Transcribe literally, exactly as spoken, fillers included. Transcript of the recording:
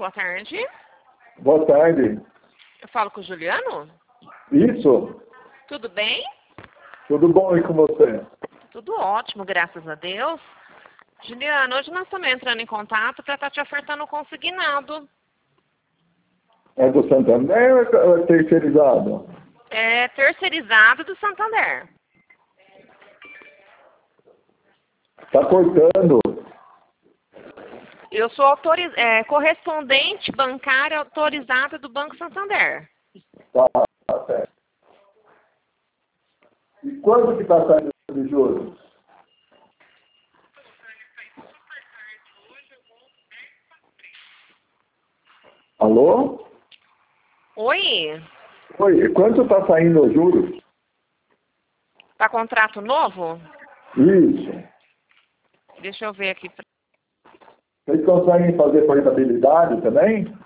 boa tarde. Boa tarde. Eu falo com o Juliano? Isso? Tudo bem? Tudo bom e com você? Tudo ótimo, graças a Deus. Juliano, hoje nós estamos entrando em contato para estar te ofertando um consignado. É do Santander ou é terceirizado? É terceirizado do Santander. Tá cortando. Eu sou autoriz... é, correspondente bancária autorizada do Banco Santander. Tá, tá certo. E quando que tá saindo de juros? Alô? Oi? Oi, e quanto tá saindo os juros? Tá contrato novo? Isso. Deixa eu ver aqui. Vocês conseguem fazer portabilidade também?